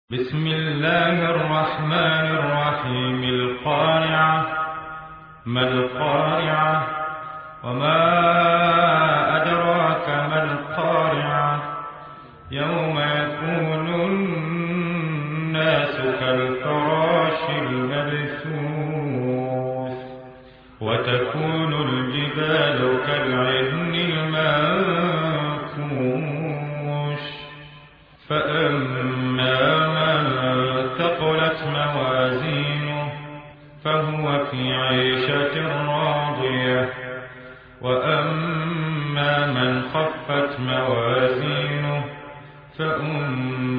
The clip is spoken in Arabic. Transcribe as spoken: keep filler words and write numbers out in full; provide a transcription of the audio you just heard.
بسم الله الرحمن الرحيم. القارعة. ما القارعة؟ وما أدراك ما القارعة؟ يوم يكون الناس كالفراش المبثوث وتكون الجبال كالعهن المنفوش. فأما من ثقلت موازينه فهو في عيشة راضية، وأما من خفت موازينه فأمه